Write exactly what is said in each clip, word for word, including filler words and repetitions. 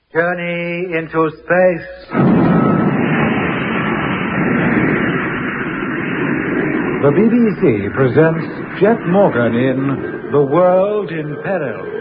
Journey into space. The B B C presents Jet Morgan in The World in Peril.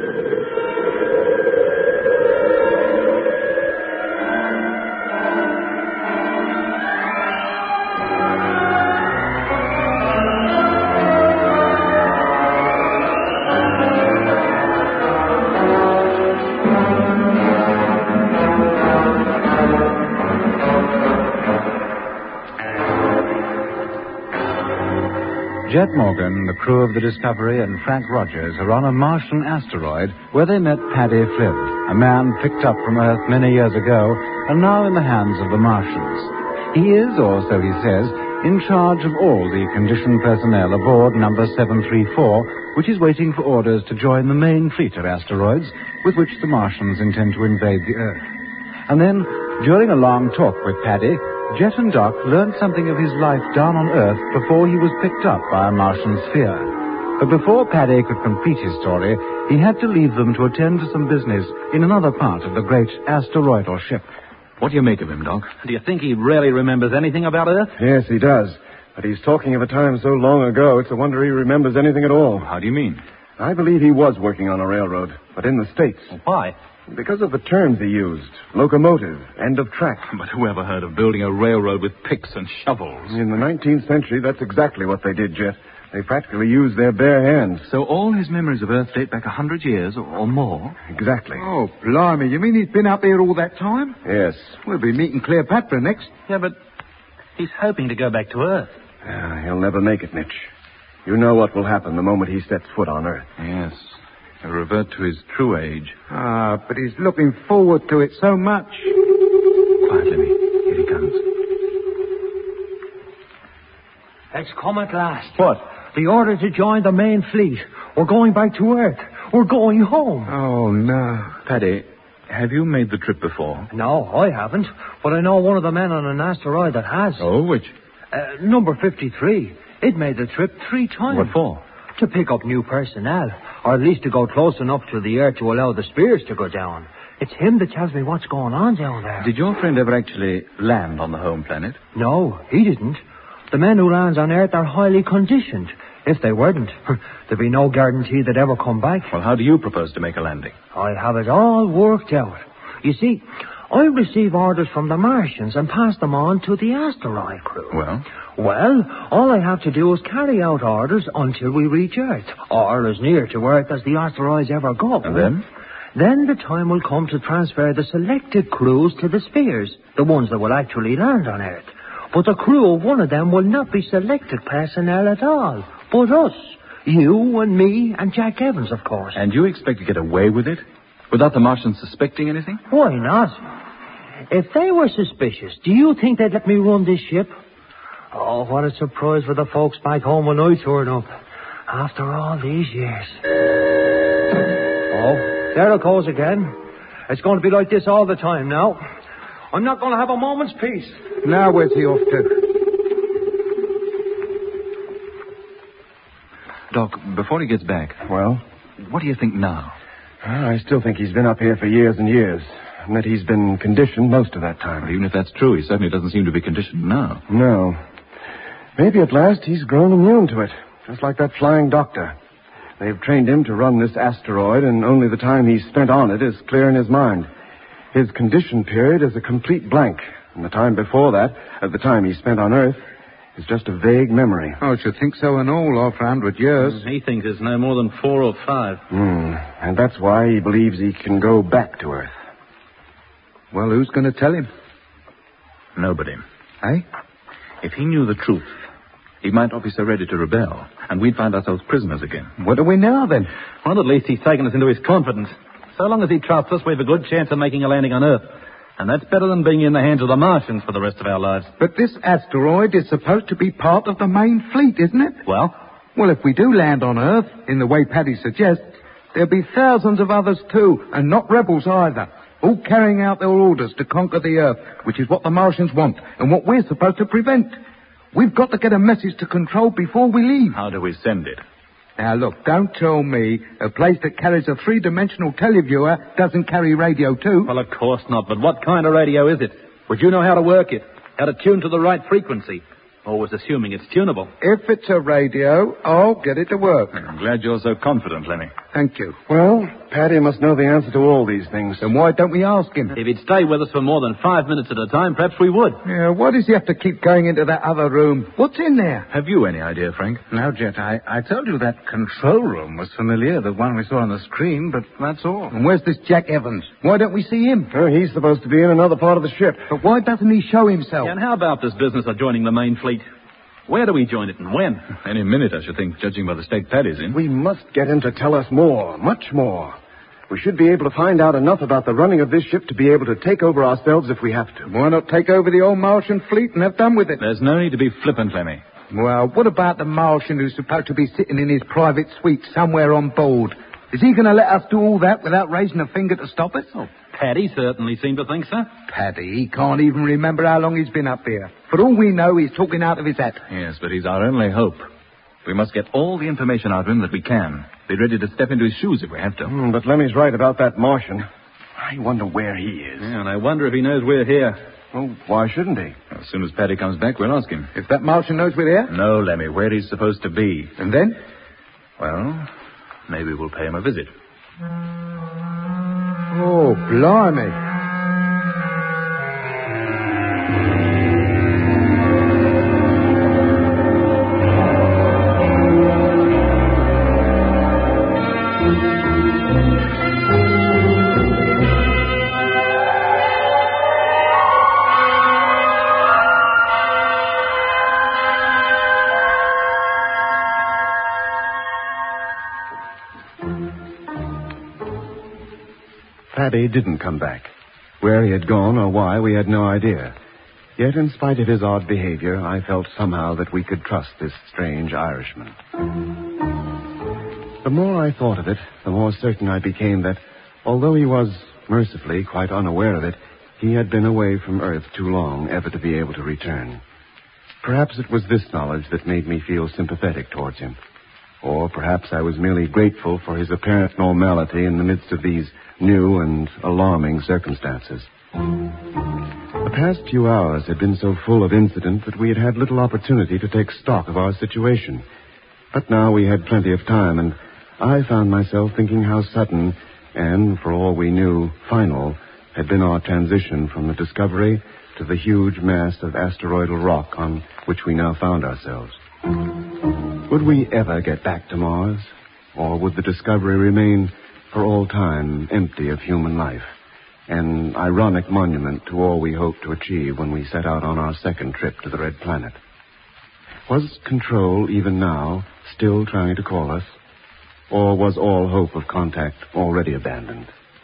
Jet Morgan, the crew of the Discovery, and Frank Rogers are on a Martian asteroid where they met Paddy Flynn, a man picked up from Earth many years ago and now in the hands of the Martians. He is, or so he says, in charge of all the conditioned personnel aboard number seven three four, which is waiting for orders to join the main fleet of asteroids with which the Martians intend to invade the Earth. And then, during a long talk with Paddy, Jet and Doc learned something of his life down on Earth before he was picked up by a Martian sphere. But before Paddy could complete his story, he had to leave them to attend to some business in another part of the great asteroidal ship. What do you make of him, Doc? Do you think he really remembers anything about Earth? Yes, he does. But he's talking of a time so long ago, it's a wonder he remembers anything at all. How do you mean? I believe he was working on a railroad, but in the States. Why? Because of the terms he used. Locomotive, end of track. But who ever heard of building a railroad with picks and shovels? In the nineteenth century, that's exactly what they did, Jet. They practically used their bare hands. So all his memories of Earth date back a hundred years or, or more? Exactly. Oh, blimey, you mean he's been up here all that time? Yes. We'll be meeting Cleopatra next. Yeah, but he's hoping to go back to Earth. Uh, he'll never make it, Mitch. You know what will happen the moment he sets foot on Earth. Yes. He'll revert to his true age. Ah, but he's looking forward to it so much. Quiet, Lemmy. Here he comes. It's come at last. What? The order to join the main fleet. We're going back to Earth. We're going home. Oh, no. Paddy, have you made the trip before? No, I haven't. But I know one of the men on an asteroid that has. Oh, which? Uh, number fifty-three. It made the trip three times. What for? To pick up new personnel. Or at least to go close enough to the Earth to allow the spears to go down. It's him that tells me what's going on down there. Did your friend ever actually land on the home planet? No, he didn't. The men who land on Earth are highly conditioned. If they weren't, there'd be no guarantee they'd ever come back. Well, how do you propose to make a landing? I have it all worked out. You see, I receive orders from the Martians and pass them on to the asteroid crew. Well? Well, all I have to do is carry out orders until we reach Earth, or as near to Earth as the asteroids ever go. And then? Then the time will come to transfer the selected crews to the spheres, the ones that will actually land on Earth. But the crew of one of them will not be selected personnel at all, but us. You and me and Jack Evans, of course. And you expect to get away with it? Without the Martians suspecting anything? Why not? If they were suspicious, do you think they'd let me run this ship? Oh, what a surprise for the folks back home when I turn up. After all these years. Oh, there it goes again. It's going to be like this all the time now. I'm not going to have a moment's peace. Now where's he off to? Doc, before he gets back, Well? what do you think now? I still think he's been up here for years and years. And that he's been conditioned most of that time. Well, even if that's true, he certainly doesn't seem to be conditioned now. No. Maybe at last he's grown immune to it. Just like that flying doctor. They've trained him to run this asteroid, and only the time he's spent on it is clear in his mind. His condition period is a complete blank. And the time before that, at the time he spent on Earth, is just a vague memory. Oh, I should think so in all, after a hundred years. He thinks it's no more than four or five. Hmm. And that's why he believes he can go back to Earth. Well, who's going to tell him? Nobody. Eh? If he knew the truth, he might not be so ready to rebel, and we'd find ourselves prisoners again. What do we know, then? Well, at least he's taken us into his confidence. So long as he trusts us, we've a good chance of making a landing on Earth. And that's better than being in the hands of the Martians for the rest of our lives. But this asteroid is supposed to be part of the main fleet, isn't it? Well? Well, if we do land on Earth, in the way Paddy suggests, there'll be thousands of others too, and not rebels either, all carrying out their orders to conquer the Earth, which is what the Martians want, and what we're supposed to prevent. We've got to get a message to control before we leave. How do we send it? Now, look, don't tell me a place that carries a three-dimensional televiewer doesn't carry radio, too. Well, of course not, but what kind of radio is it? Would you know how to work it? How to tune to the right frequency? Always assuming it's tunable. If it's a radio, I'll get it to work. I'm glad you're so confident, Lemmy. Thank you. Well, Paddy must know the answer to all these things. Then why don't we ask him? If he'd stay with us for more than five minutes at a time, perhaps we would. Yeah, why does he have to keep going into that other room? What's in there? Have you any idea, Frank? No, Jet, I, I told you that control room was familiar, the one we saw on the screen, but that's all. And where's this Jack Evans? Why don't we see him? Oh, he's supposed to be in another part of the ship. But why doesn't he show himself? Yeah, and how about this business of joining the main fleet? Where do we join it and when? Any minute, I should think, judging by the state Paddy's in. We must get him to tell us more, much more. We should be able to find out enough about the running of this ship to be able to take over ourselves if we have to. Why not take over the old Martian fleet and have done with it? There's no need to be flippant, Lemmy. Well, what about the Martian who's supposed to be sitting in his private suite somewhere on board? Is he going to let us do all that without raising a finger to stop us? Oh, Paddy certainly seemed to think so. Paddy, he can't even remember how long he's been up here. For all we know, he's talking out of his hat. Yes, but he's our only hope. We must get all the information out of him that we can. Be ready to step into his shoes if we have to. Mm, but Lemmy's right about that Martian. I wonder where he is. Yeah, and I wonder if he knows we're here. Well, why shouldn't he? As soon as Paddy comes back, we'll ask him. If that Martian knows we're here? No, Lemmy, where he's supposed to be. And then? Well, maybe we'll pay him a visit. Oh, blimey. Paddy didn't come back. Where he had gone or why, we had no idea. Yet, in spite of his odd behavior, I felt somehow that we could trust this strange Irishman. The more I thought of it, the more certain I became that, although he was, mercifully, quite unaware of it, he had been away from Earth too long ever to be able to return. Perhaps it was this knowledge that made me feel sympathetic towards him. Or perhaps I was merely grateful for his apparent normality in the midst of these new and alarming circumstances. The past few hours had been so full of incident that we had had little opportunity to take stock of our situation. But now we had plenty of time, and I found myself thinking how sudden and, for all we knew, final had been our transition from the Discovery to the huge mass of asteroidal rock on which we now found ourselves. Would we ever get back to Mars? Or would the Discovery remain for all time empty of human life? An ironic monument to all we hoped to achieve when we set out on our second trip to the Red Planet. Was Control, even now, still trying to call us? Or was all hope of contact already abandoned?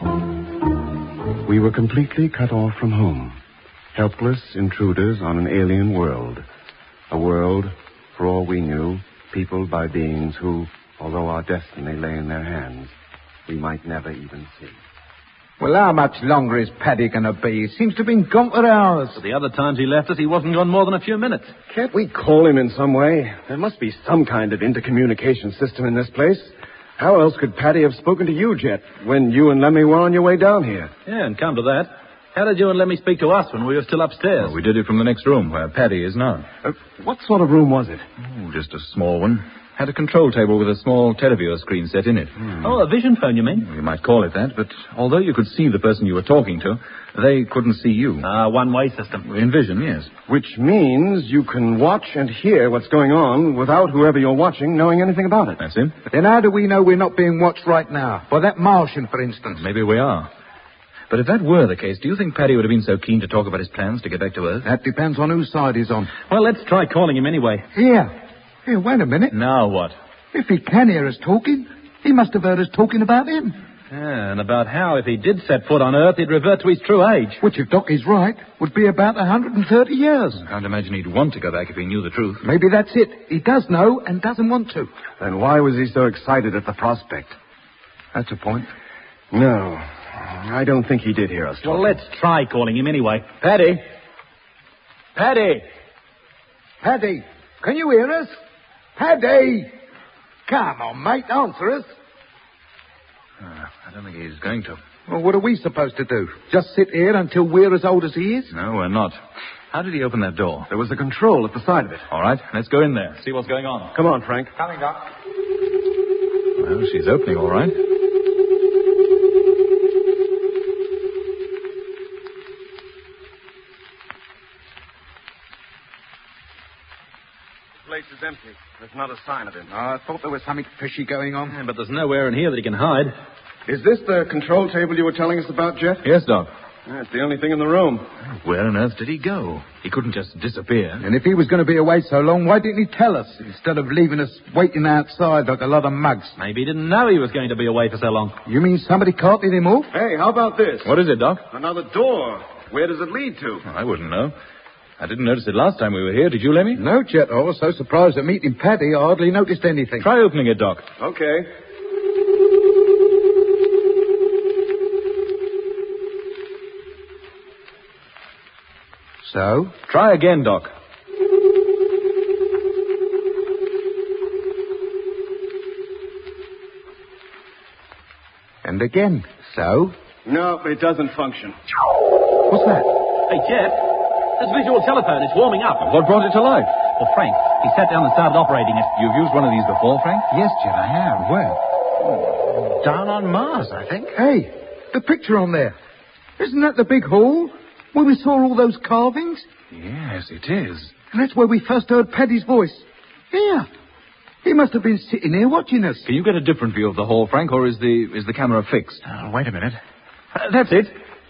We were completely cut off from home. Helpless intruders on an alien world. A world, for all we knew, peopled by beings who, although our destiny lay in their hands, we might never even see. Well, how much longer is Paddy going to be? He seems to have been gone for hours. But the other times he left us, he wasn't gone more than a few minutes. Can't we call him in some way? There must be some kind of intercommunication system in this place. How else could Paddy have spoken to you, Jet, when you and Lemmy were on your way down here? Yeah, and come to that, how did you and Lemmy speak to us when we were still upstairs? Well, we did it from the next room, where Paddy is now. Uh, what sort of room was it? Oh, just a small one. Had a control table with a small televiewer screen set in it. Hmm. Oh, a vision phone, you mean? You might call it that, but although you could see the person you were talking to, they couldn't see you. Ah, uh, one-way system. In vision, yes. Which means you can watch and hear what's going on without whoever you're watching knowing anything about it. That's it. Then how do we know we're not being watched right now? By that Martian, for instance. Maybe we are. But if that were the case, do you think Paddy would have been so keen to talk about his plans to get back to Earth? That depends on whose side he's on. Well, let's try calling him anyway. Here. Here, wait a minute. Now what? If he can hear us talking, he must have heard us talking about him. Yeah, and about how, if he did set foot on Earth, he'd revert to his true age. Which, if Doc is right, would be about one hundred thirty years. I can't imagine he'd want to go back if he knew the truth. Maybe that's it. He does know and doesn't want to. Then why was he so excited at the prospect? That's a point. No, I don't think he did hear us talk. Well, let's try calling him anyway. Paddy? Paddy? Paddy, can you hear us? Paddy! Come on, mate, answer us. Uh, I don't think he's going to. Well, what are we supposed to do? Just sit here until we're as old as he is? No, we're not. How did he open that door? There was a control at the side of it. All right, let's go in there, see what's going on. Come on, Frank. Coming, Doc. Well, she's opening all right. The place is empty. There's not a sign of him. Oh, I thought there was something fishy going on. Yeah, but there's nowhere in here that he can hide. Is this the control table you were telling us about, Jeff? Yes, Doc. That's the only thing in the room. Where on earth did he go? He couldn't just disappear. And if he was going to be away so long, why didn't he tell us instead of leaving us waiting outside like a lot of mugs? Maybe he didn't know he was going to be away for so long. You mean somebody carted him off? Hey, how about this? What is it, Doc? Another door. Where does it lead to? I wouldn't know. I didn't notice it last time we were here. Did you, Lemmy? No, Chet. I was so surprised at meeting Paddy, I hardly noticed anything. Try opening it, Doc. Okay. So? Try again, Doc. And again. So? No, it doesn't function. What's that? Hey, Jeff, this visual telephone is warming up. What brought it to life? Well, Frank, he sat down and started operating it. You've used one of these before, Frank? Yes, Chet, I have. Where? Down on Mars, I think. Hey, the picture on there. Isn't that the big hall where we saw all those carvings? Yes, it is. And that's where we first heard Paddy's voice. Here. He must have been sitting here watching us. Can you get a different view of the hall, Frank, or is the is the camera fixed? Oh, wait a minute. Uh, that's it.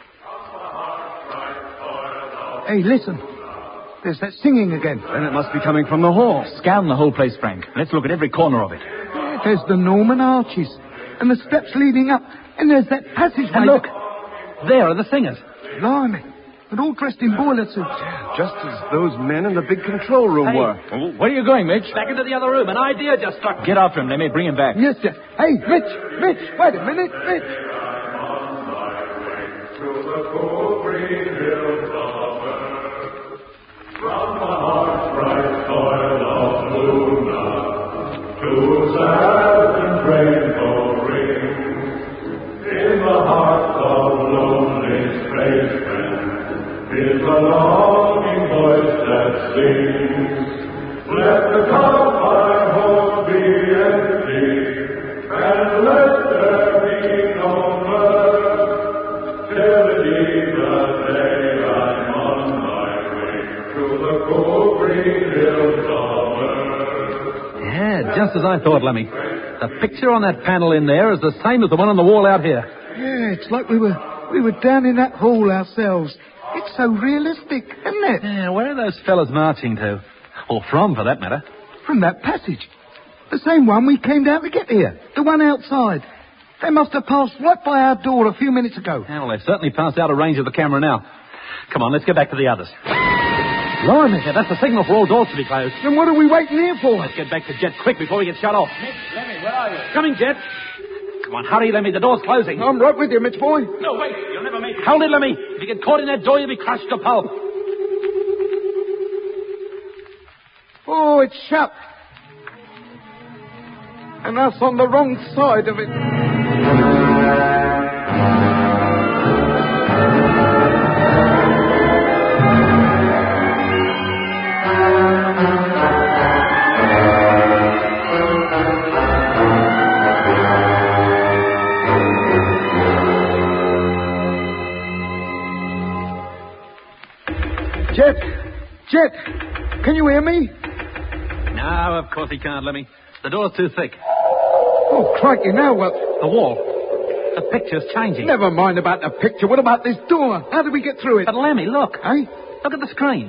Hey, listen. There's that singing again. Then it must be coming from the hall. Scan the whole place, Frank. Let's look at every corner of it. Yeah, there's the Norman arches and the steps leading up. And there's that passageway. And look, there are the singers. Blimey. They're all dressed in boiler suits. Just as those men in the big control room Hey. were. Oh, where are you going, Mitch? Back into the other room. An idea just struck. Get after him, Lemmy. Bring him back. Yes, sir. Hey, Mitch, Mitch, wait a minute, Mitch. Is the longing voice that sings, let the cup I hold be empty, and let there be no mirth, till it be the day I'm on my way to the cool green hills of earth. Yeah, just as I thought, Lemmy. The picture on that panel in there is the same as the one on the wall out here. Yeah, it's like we were we were down in that hall ourselves. It's so realistic, isn't it? Yeah, where are those fellas marching to? Or from, for that matter? From that passage. The same one we came down to get here. The one outside. They must have passed right by our door a few minutes ago. Yeah, well, they've certainly passed out of range of the camera now. Come on, let's get back to the others. Blimey. Yeah, that's the signal for all doors to be closed. Then what are we waiting here for? Let's get back to Jet quick before we get shut off. Mitch, Lemmy, where are you? Coming, Jet. Come on, hurry, Lemmy. The door's closing. I'm right with you, Mitch boy. No, wait. You'll never make it. Hold it, Lemmy. If you get caught in that door, you'll be crushed to pulp. Oh, it's shut. And us on the wrong side of it. Jet! Jet! Can you hear me? No, of course he can't, Lemmy. The door's too thick. Oh, crikey, now what? The wall. The picture's changing. Never mind about the picture. What about this door? How do we get through it? But, Lemmy, look. Eh? Look at the screen.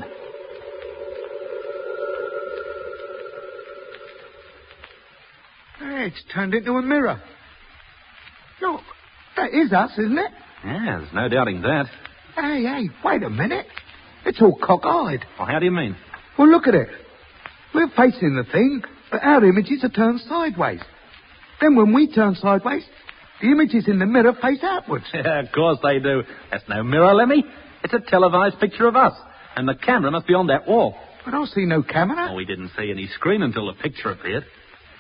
Hey, it's turned into a mirror. Look, that is us, isn't it? Yeah, there's no doubting that. Hey, hey, wait a minute. It's all cockeyed. Well, how do you mean? Well, look at it. We're facing the thing, but our images are turned sideways. Then when we turn sideways, the images in the mirror face outwards. Yeah, of course they do. That's no mirror, Lemmy. It's a televised picture of us. And the camera must be on that wall. But I see no camera. Oh, we didn't see any screen until the picture appeared.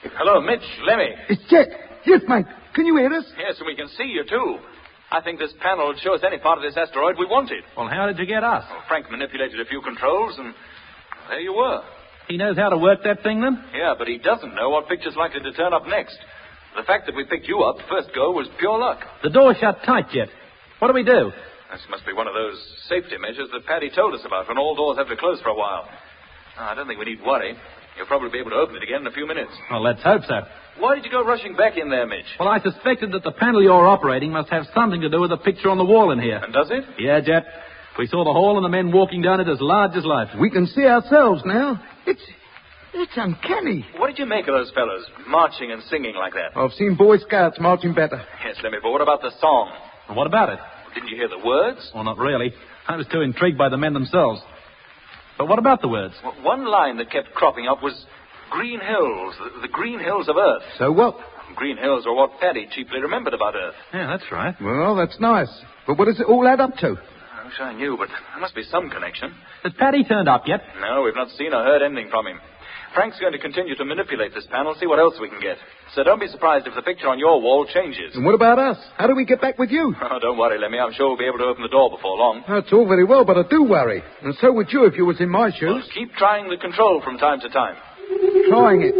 Hello, Mitch, Lemmy. It's Jet. Yes, mate. Can you hear us? Yes, and we can see you, too. I think this panel will show us any part of this asteroid we wanted. Well, how did you get us? Well, Frank manipulated a few controls, and there you were. He knows how to work that thing, then? Yeah, but he doesn't know what picture's likely to turn up next. The fact that we picked you up first go was pure luck. The door's shut tight, Jet. What do we do? This must be one of those safety measures that Paddy told us about when all doors have to close for a while. Oh, I don't think we need worry. You'll probably be able to open it again in a few minutes. Well, let's hope so. Why did you go rushing back in there, Mitch? Well, I suspected that the panel you're operating must have something to do with the picture on the wall in here. And does it? Yeah, Jet. We saw the hall and the men walking down it as large as life. We can see ourselves now. It's it's uncanny. What did you make of those fellows, marching and singing like that? I've seen Boy Scouts marching better. Yes, Lemmy, but what about the song? And what about it? Didn't you hear the words? Well, not really. I was too intrigued by the men themselves. But what about the words? Well, one line that kept cropping up was Green Hills, the, the Green Hills of Earth. So what? Green Hills are what Paddy chiefly remembered about Earth. Yeah, that's right. Well, that's nice. But what does it all add up to? I wish I knew, but there must be some connection. Has Paddy turned up yet? No, we've not seen or heard anything from him. Frank's going to continue to manipulate this panel, see what else we can get. So don't be surprised if the picture on your wall changes. And what about us? How do we get back with you? Oh, don't worry, Lemmy. I'm sure we'll be able to open the door before long. That's all very well, but I do worry. And so would you if you was in my shoes. Well, keep trying the control from time to time. Trying it.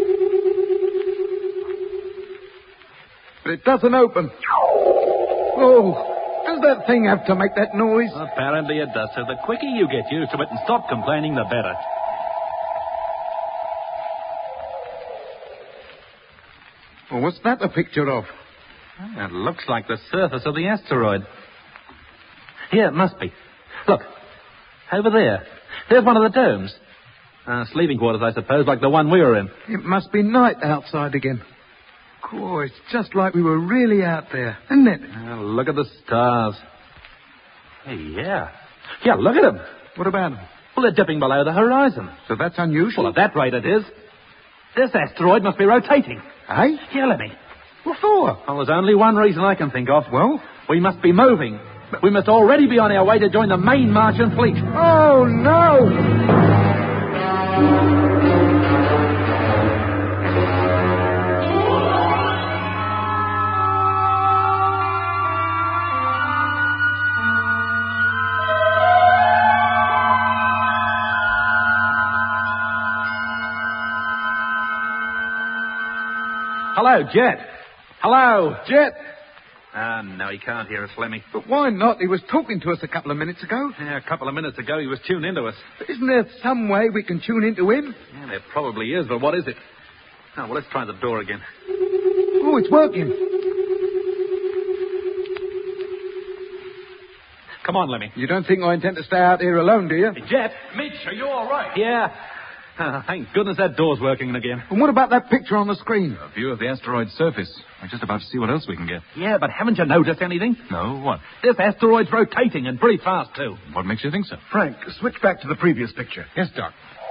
But it doesn't open. Oh, does that thing have to make that noise? Apparently it does, so the quicker you get used to it and stop complaining, the better. Well, what's that a picture of? It looks like the surface of the asteroid. Here, it must be. Look, over there. There's one of the domes. Uh, sleeping quarters, I suppose, like the one we were in. It must be night outside again. Oh, it's just like we were really out there, isn't it? Uh, look at the stars. Hey, yeah. Yeah, look at them. What about them? Well, they're dipping below the horizon. So that's unusual. Well, at that rate it is. This asteroid must be rotating. Eh? Here, let me. What for? Well, there's only one reason I can think of. Well? We must be moving. We must already be on our way to join the main Martian fleet. Oh, no! Hello, Jet. Hello. Jet! Ah, no, he can't hear us, Lemmy. But why not? He was talking to us a couple of minutes ago. Yeah, a couple of minutes ago he was tuned into us. But isn't there some way we can tune into him? Yeah, there probably is, but what is it? Oh, well, let's try the door again. Oh, it's working. Come on, Lemmy. You don't think I intend to stay out here alone, do you? Hey, Jet. Mitch, are you all right? Yeah. Ah, thank goodness that door's working again. And what about that picture on the screen? A view of the asteroid's surface. We're just about to see what else we can get. Yeah, but haven't you noticed anything? No, what? This asteroid's rotating, and pretty fast, too. What makes you think so? Frank, switch back to the previous picture. Yes, Doc.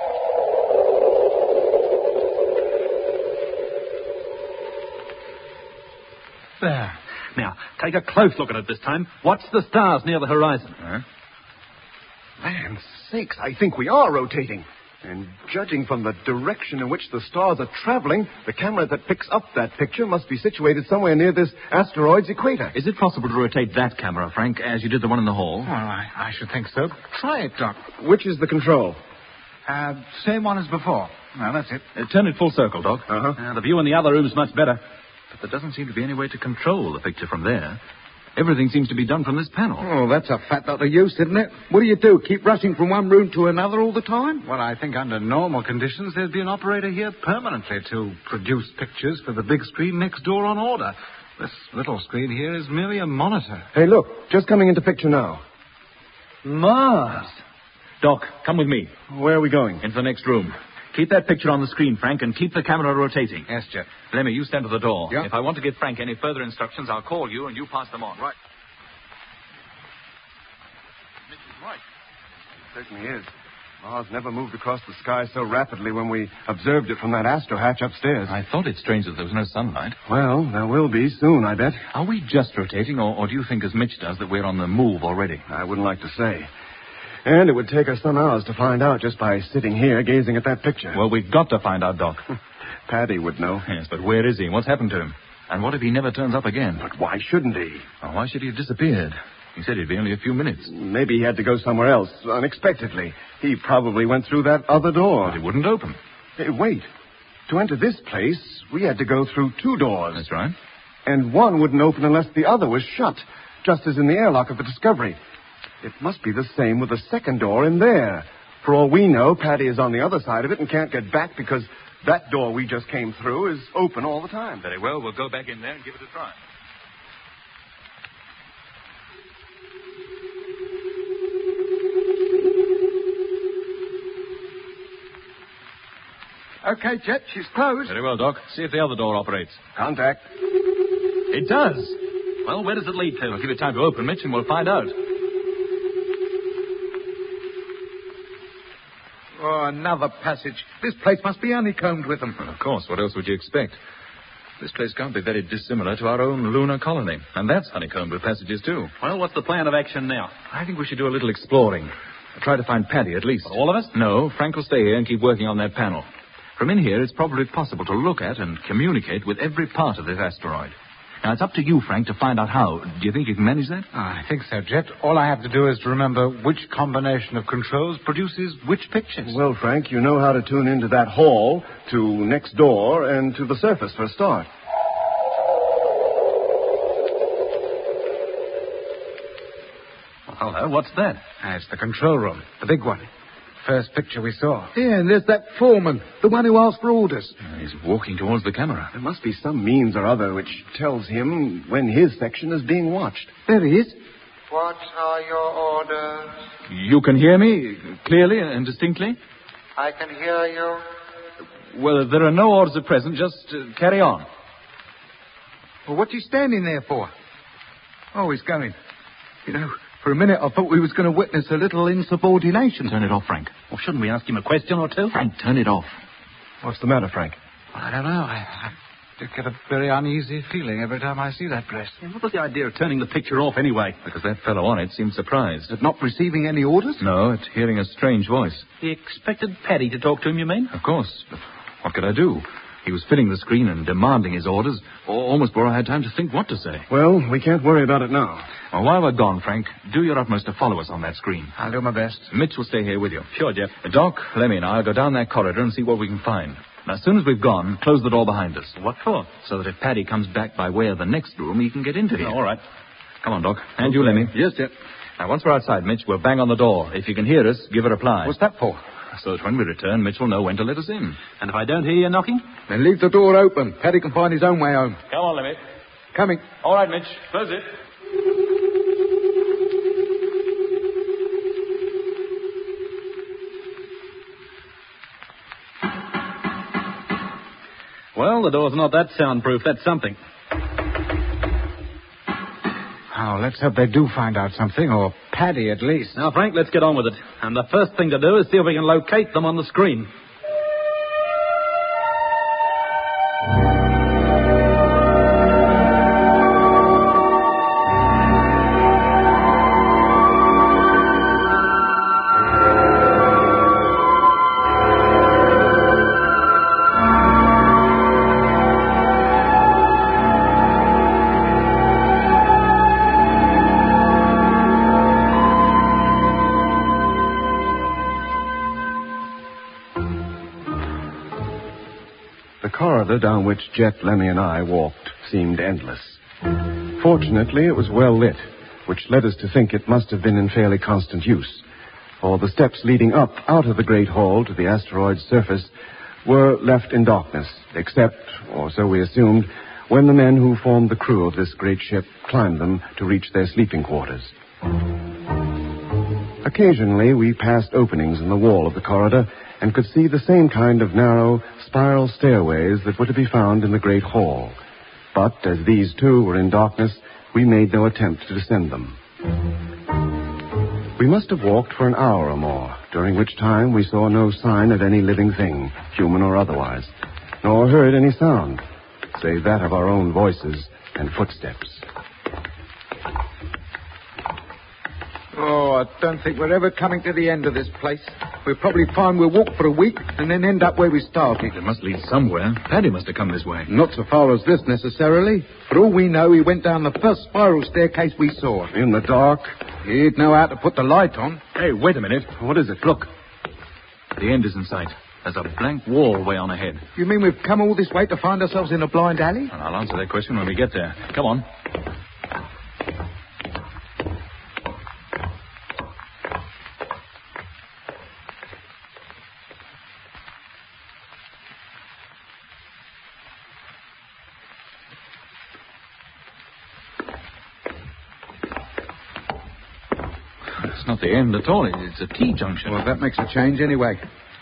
There. Now, take a close look at it this time. Watch the stars near the horizon. Huh? Man sakes, I think we are rotating. And judging from the direction in which the stars are traveling, the camera that picks up that picture must be situated somewhere near this asteroid's equator. Is it possible to rotate that camera, Frank, as you did the one in the hall? Well, I, I should think so. Try it, Doc. Which is the control? Uh, same one as before. Well, that's it. Uh, turn it full circle, Doc. Uh-huh. Uh, the view in the other room's much better. But there doesn't seem to be any way to control the picture from there. Everything seems to be done from this panel. Oh, that's a fat lot of use, isn't it? What do you do, keep rushing from one room to another all the time? Well, I think under normal conditions, there'd be an operator here permanently to produce pictures for the big screen next door on order. This little screen here is merely a monitor. Hey, look, just coming into picture now. Mars. Doc, come with me. Where are we going? Into the next room. Keep that picture on the screen, Frank, and keep the camera rotating. Yes, Jet. Lemmy, you stand at the door. Yeah. If I want to give Frank any further instructions, I'll call you and you pass them on. Right. Mitch is right. It certainly is. Mars never moved across the sky so rapidly when we observed it from that astro hatch upstairs. I thought it strange that there was no sunlight. Well, there will be soon, I bet. Are we just rotating, or, or do you think, as Mitch does, that we're on the move already? I wouldn't like to say. And it would take us some hours to find out just by sitting here gazing at that picture. Well, we've got to find out, Doc. Paddy would know. Yes, but where is he? What's happened to him? And what if he never turns up again? But why shouldn't he? Well, why should he have disappeared? He said he'd be only a few minutes. Maybe he had to go somewhere else, unexpectedly. He probably went through that other door. But it wouldn't open. Hey, wait. To enter this place, we had to go through two doors. That's right. And one wouldn't open unless the other was shut, just as in the airlock of the Discovery. It must be the same with the second door in there. For all we know, Paddy is on the other side of it and can't get back because that door we just came through is open all the time. Very well, we'll go back in there and give it a try. Okay, Jet, she's closed. Very well, Doc. See if the other door operates. Contact. It does. Well, where does it lead to? I'll give it time to open, Mitch, and we'll find out. Oh, another passage. This place must be honeycombed with them. Well, of course. What else would you expect? This place can't be very dissimilar to our own lunar colony. And that's honeycombed with passages, too. Well, what's the plan of action now? I think we should do a little exploring. Try to find Paddy, at least. For all of us? No, Frank will stay here and keep working on that panel. From in here, it's probably possible to look at and communicate with every part of this asteroid. Now, it's up to you, Frank, to find out how. Do you think you can manage that? I think so, Jet. All I have to do is to remember which combination of controls produces which pictures. Well, Frank, you know how to tune into that hall, to next door, and to the surface for a start. Hello, what's that? Ah, it's the control room, the big one. First picture we saw. Yeah, and there's that foreman, the one who asked for orders. Uh, he's walking towards the camera. There must be some means or other which tells him when his section is being watched. There he is. What are your orders? You can hear me clearly and distinctly? I can hear you. Well, there are no orders at present. Just uh, carry on. Well, what's he standing there for? Oh, he's going. You know, for a minute I thought we was going to witness a little insubordination. Turn it off, Frank. Well, shouldn't we ask him a question or two? Frank, turn it off. What's the matter, Frank? I don't know. I, I get a very uneasy feeling every time I see that place. Yeah, what was the idea of turning the picture off anyway? Because that fellow on it seemed surprised. At not receiving any orders? No, at hearing a strange voice. He expected Paddy to talk to him, you mean? Of course. But what could I do? He was filling the screen and demanding his orders, almost before I had time to think what to say. Well, we can't worry about it now. Well, while we're gone, Frank, do your utmost to follow us on that screen. I'll do my best. Mitch will stay here with you. Sure, Jeff. Doc, Lemmy and I'll go down that corridor and see what we can find. Now, as soon as we've gone, close the door behind us. What for? So that if Paddy comes back by way of the next room, he can get into here. All right. Come on, Doc. And you, Lemmy. Yes, Jeff. Now, once we're outside, Mitch, we'll bang on the door. If you can hear us, give a reply. What's that for? So that when we return, Mitch will know when to let us in. And if I don't hear you knocking? Then leave the door open. Paddy can find his own way home. Come on, Lemmy. Coming. All right, Mitch. Close it. Well, the door's not that soundproof. That's something. Oh, let's hope they do find out something, or Paddy at least. Now, Frank, let's get on with it. And the first thing to do is see if we can locate them on the screen. The corridor down which Jet, Lemmy, and I walked seemed endless. Fortunately, it was well lit, which led us to think it must have been in fairly constant use, for the steps leading up out of the great hall to the asteroid's surface were left in darkness, except, or so we assumed, when the men who formed the crew of this great ship climbed them to reach their sleeping quarters. Occasionally, we passed openings in the wall of the corridor and could see the same kind of narrow, spiral stairways that were to be found in the great hall. But as these, too, were in darkness, we made no attempt to descend them. We must have walked for an hour or more, during which time we saw no sign of any living thing, human or otherwise, nor heard any sound, save that of our own voices and footsteps. Oh, I don't think we're ever coming to the end of this place. we'll probably find we'll walk for a week and then end up where we started. It must lead somewhere. Paddy must have come this way. Not so far as this, necessarily. For all we know, he went down the first spiral staircase we saw. In the dark? He'd know how to put the light on. Hey, wait a minute. What is it? Look. The end is in sight. There's a blank wall way on ahead. You mean we've come all this way to find ourselves in a blind alley? And I'll answer that question when we get there. Come on. It's not the end at all. It's a T-junction. Well, that makes a change anyway.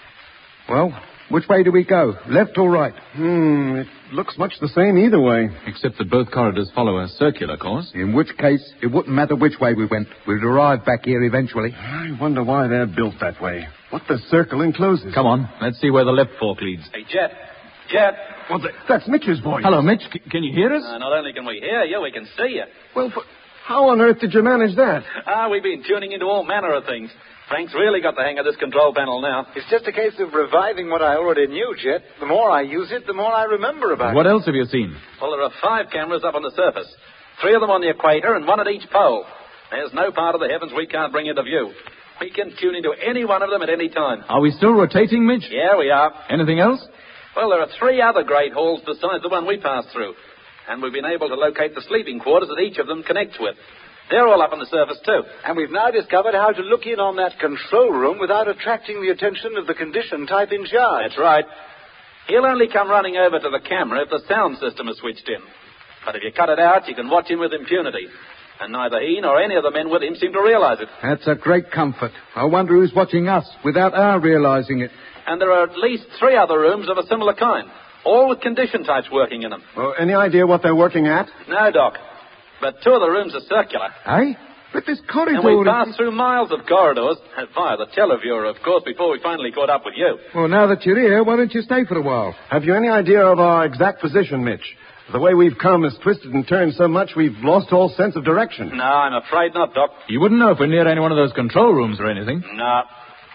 Well, which way do we go? Left or right? Hmm, it looks much the same either way. Except that both corridors follow a circular course. In which case, it wouldn't matter which way we went. We'd arrive back here eventually. I wonder why they're built that way. What the circle encloses. Come on, let's see where the left fork leads. Hey, Jet. Jet. What's that? That's Mitch's voice. Hello, Mitch. C- can you hear us? Uh, not only can we hear you, we can see you. Well, for, how on earth did you manage that? Ah, we've been tuning into all manner of things. Frank's really got the hang of this control panel now. It's just a case of reviving what I already knew, Jet. The more I use it, the more I remember about What it. else have you seen? Well, there are five cameras up on the surface. Three of them on the equator and one at each pole. There's no part of the heavens we can't bring into view. We can tune into any one of them at any time. Are we still rotating, Mitch? Yeah, we are. Anything else? Well, there are three other great halls besides the one we passed through. And we've been able to locate the sleeping quarters that each of them connects with. They're all up on the surface, too. And we've now discovered how to look in on that control room without attracting the attention of the condition type in charge. That's right. He'll only come running over to the camera if the sound system is switched in. But if you cut it out, you can watch him with impunity. And neither he nor any of the men with him seem to realize it. That's a great comfort. I wonder who's watching us without our realizing it. And there are at least three other rooms of a similar kind, all with condition types working in them. Well, any idea what they're working at? No, Doc. But two of the rooms are circular. Eh? But this corridor... And we passed through miles of corridors, via the televiewer, of course, before we finally caught up with you. Well, now that you're here, why don't you stay for a while? Have you any idea of our exact position, Mitch? The way we've come is twisted and turned so much we've lost all sense of direction. No, I'm afraid not, Doc. You wouldn't know if we're near any one of those control rooms or anything. No.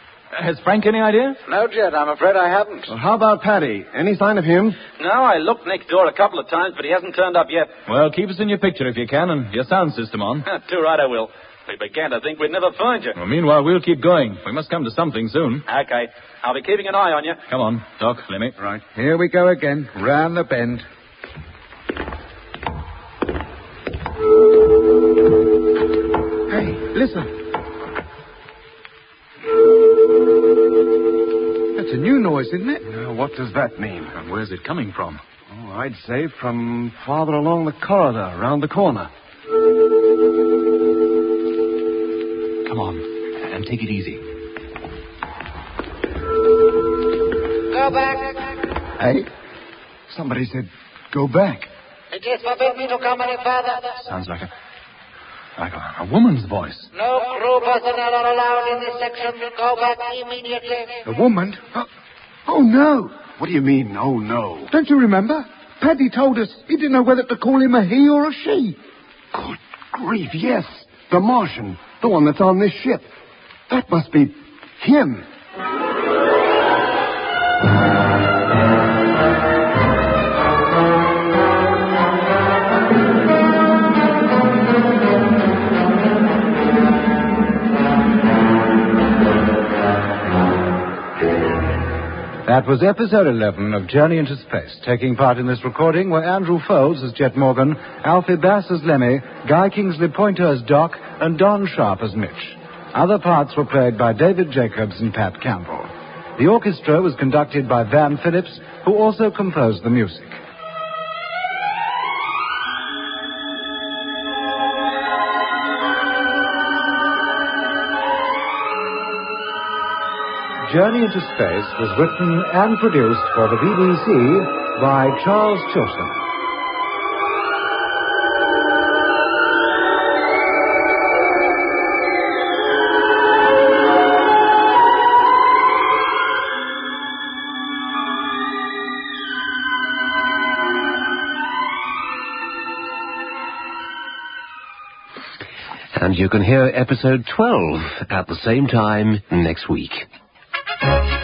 Has Frank any idea? No, Jet, I'm afraid I haven't. Well, how about Paddy? Any sign of him? No, I looked next door a couple of times, but he hasn't turned up yet. Well, keep us in your picture if you can, and your sound system on. Too right, I will. We began to think we'd never find you. Well, meanwhile, we'll keep going. We must come to something soon. Okay. I'll be keeping an eye on you. Come on, Doc, Lemmy. Right. Here we go again, round the bend. Hey, listen. That's a new noise, isn't it? Now, what does that mean? And where's it coming from? Oh, I'd say from farther along the corridor, around the corner. Come on, and take it easy. Go back. Hey? Somebody said, go back. It is forbidden me to come any further. Sounds like a... like a, a woman's voice. No crew personnel are allowed in this section. Go back immediately. A woman? Oh, oh, no. What do you mean, oh, no? Don't you remember? Paddy told us he didn't know whether to call him a he or a she. Good grief, yes. The Martian. The one that's on this ship. That must be him. That was episode eleven of Journey into Space. Taking part in this recording were Andrew Foles as Jet Morgan, Alfie Bass as Lemmy, Guy Kingsley Pointer as Doc, and Don Sharp as Mitch. Other parts were played by David Jacobs and Pat Campbell. The orchestra was conducted by Van Phillips, who also composed the music. Journey into Space was written and produced for the B B C by Charles Chilton. And you can hear episode twelve at the same time next week. Thank you.